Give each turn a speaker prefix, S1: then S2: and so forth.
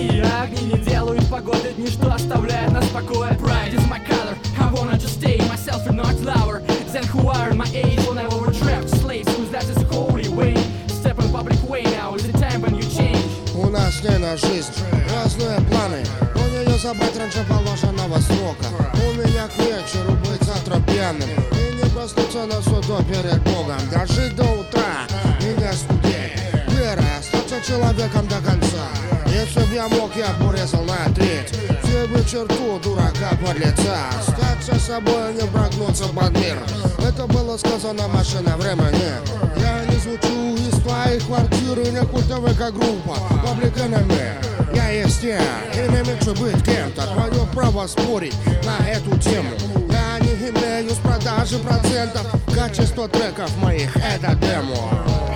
S1: Синие огни не делают погоды, ничто оставляет нас в покое. Pride is my color, I wanna just stay myself and not lower. Then who are my age when I overdraft slaves, who's that is holy way. Step in public way now is the time when you change.
S2: У нас не на жизнь разные планы. У нее забрать раньше положенного срока. У меня к вечеру быть завтра пьяным и не проснуться на суду перед Богом. Дожить до утра и не скудеть. Вера, остаться человеком до конца. Если б я мог, я б урезал на треть все бы черту дурака подлеца. Остаться собой, не прогнуться под мир. Это было сказано машина времени. Я не звучу из твоей квартиры, не культовая как группа Public Enemy. Я есть я, и не меньше быть кем-то. Твое право спорить на эту тему. Я не имею с продажи процентов. Качество треков моих — это демо.